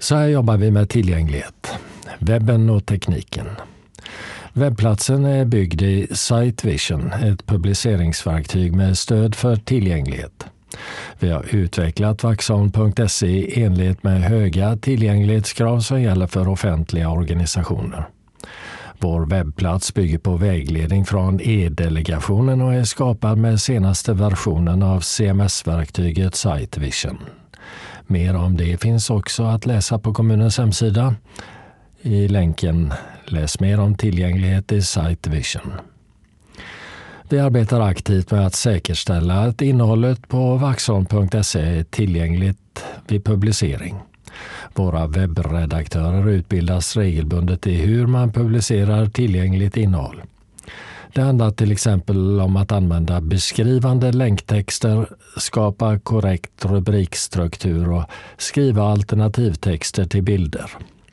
Så här jobbar vi med tillgänglighet, webben och tekniken. Webbplatsen är byggd i SiteVision, ett publiceringsverktyg med stöd för tillgänglighet. Vi har utvecklat Vaxholm.se i enlighet med höga tillgänglighetskrav som gäller för offentliga organisationer. Vår webbplats bygger på vägledning från e-delegationen och är skapad med senaste versionen av CMS-verktyget SiteVision. Mer om det finns också att läsa på kommunens hemsida. I länken läs mer om tillgänglighet i SiteVision. Vi arbetar aktivt med att säkerställa att innehållet på Vaxholm.se är tillgängligt vid publicering. Våra webbredaktörer utbildas regelbundet i hur man publicerar tillgängligt innehåll. Det handlar till exempel om att använda beskrivande länktexter, skapa korrekt rubrikstruktur och skriva alternativtexter till bilder.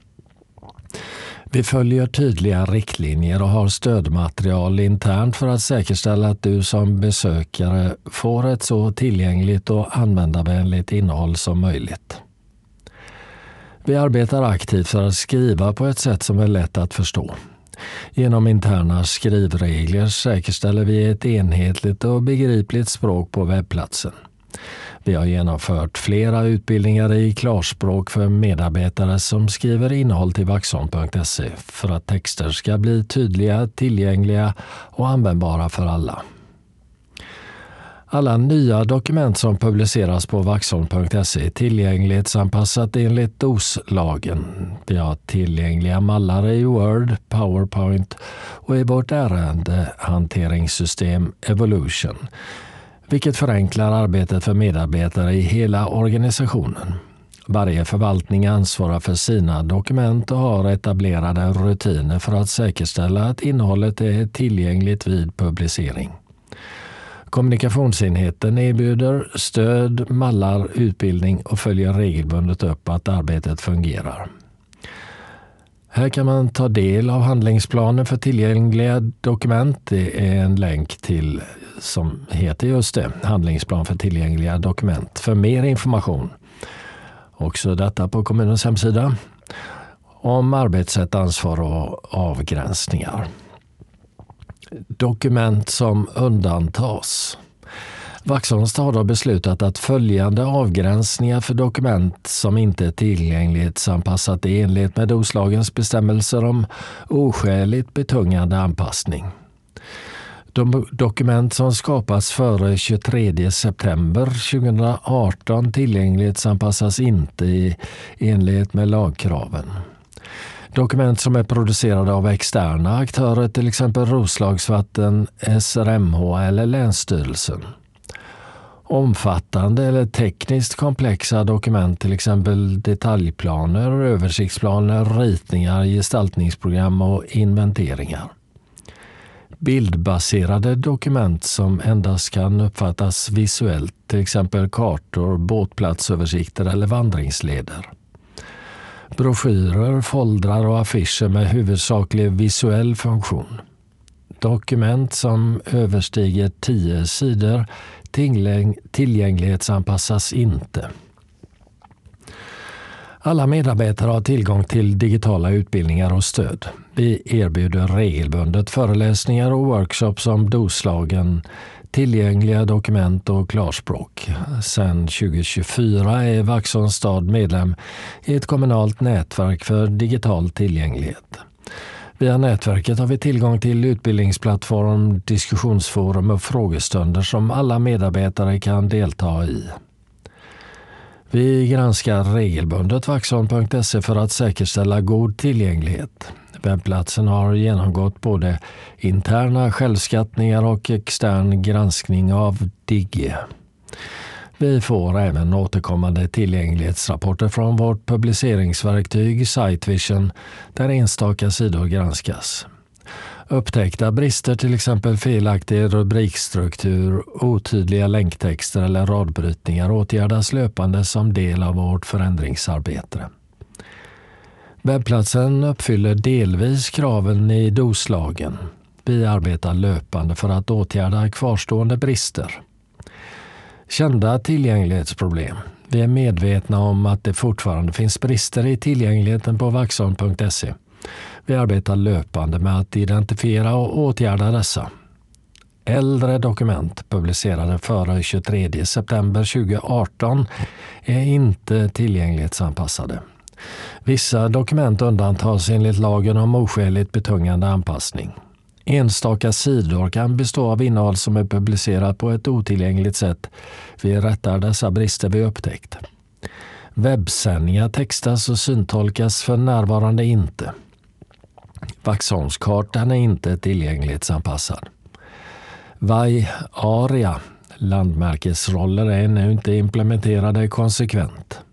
Vi följer tydliga riktlinjer och har stödmaterial internt för att säkerställa att du som besökare får ett så tillgängligt och användarvänligt innehåll som möjligt. Vi arbetar aktivt för att skriva på ett sätt som är lätt att förstå. Genom interna skrivregler säkerställer vi ett enhetligt och begripligt språk på webbplatsen. Vi har genomfört flera utbildningar i klarspråk för medarbetare som skriver innehåll till Vaxholm.se för att texter ska bli tydliga, tillgängliga och användbara för alla. Alla nya dokument som publiceras på Vaxholm.se är tillgänglighetsanpassat enligt DOS-lagen. Vi har tillgängliga mallar i Word, PowerPoint och i vårt ärendehanteringssystem Evolution, vilket förenklar arbetet för medarbetare i hela organisationen. Varje förvaltning ansvarar för sina dokument och har etablerade rutiner för att säkerställa att innehållet är tillgängligt vid publicering. Kommunikationsenheten erbjuder stöd, mallar, utbildning och följer regelbundet upp att arbetet fungerar. Här kan man ta del av handlingsplanen för tillgängliga dokument. Det är en länk till som heter just det, handlingsplan för tillgängliga dokument. För mer information, också detta på kommunens hemsida, om arbetssätt, ansvar och avgränsningar. Dokument som undantas. Vaxholms stad har beslutat att följande avgränsningar för dokument som inte är tillgänglighetsanpassat i enlighet med DOS-lagens bestämmelser om oskäligt betungande anpassning. De dokument som skapas före 23 september 2018 tillgänglighetsanpassas inte i enlighet med lagkraven. Dokument som är producerade av externa aktörer, till exempel Roslagsvatten, SRMH eller Länsstyrelsen. Omfattande eller tekniskt komplexa dokument, till exempel detaljplaner, översiktsplaner, ritningar, gestaltningsprogram och inventeringar. Bildbaserade dokument som endast kan uppfattas visuellt, till exempel kartor, båtplatsöversikter eller vandringsleder. Broschyrer, foldrar och affischer med huvudsaklig visuell funktion. Dokument som överstiger 10 sidor tillgänglighetsanpassas inte. Alla medarbetare har tillgång till digitala utbildningar och stöd. Vi erbjuder regelbundet föreläsningar och workshops om DOS-lagen, tillgängliga dokument och klarspråk. Sedan 2024 är Vaxholms stad medlem i ett kommunalt nätverk för digital tillgänglighet. Via nätverket har vi tillgång till utbildningsplattform, diskussionsforum och frågestunder som alla medarbetare kan delta i. Vi granskar regelbundet Vaxholm.se för att säkerställa god tillgänglighet. Webbplatsen har genomgått både interna självskattningar och extern granskning av DIGG. Vi får även återkommande tillgänglighetsrapporter från vårt publiceringsverktyg SiteVision där enstaka sidor granskas. Upptäckta brister, till exempel felaktig rubrikstruktur, otydliga länktexter eller radbrytningar, åtgärdas löpande som del av vårt förändringsarbete. Webbplatsen uppfyller delvis kraven i DOS-lagen. Vi arbetar löpande för att åtgärda kvarstående brister. Kända tillgänglighetsproblem. Vi är medvetna om att det fortfarande finns brister i tillgängligheten på Vaxholm.se. Vi arbetar löpande med att identifiera och åtgärda dessa. Äldre dokument publicerade före 23 september 2018 är inte tillgänglighetsanpassade. Vissa dokument undantas enligt lagen om oskäligt betungande anpassning. Enstaka sidor kan bestå av innehåll som är publicerat på ett otillgängligt sätt. Vi rättar dessa brister vi upptäckt. Webbsändningar textas och syntolkas för närvarande inte. Vaxholmskartan är inte tillgänglighetsanpassad. VAI-ARIA, landmärkesroller, är ännu inte implementerade konsekvent.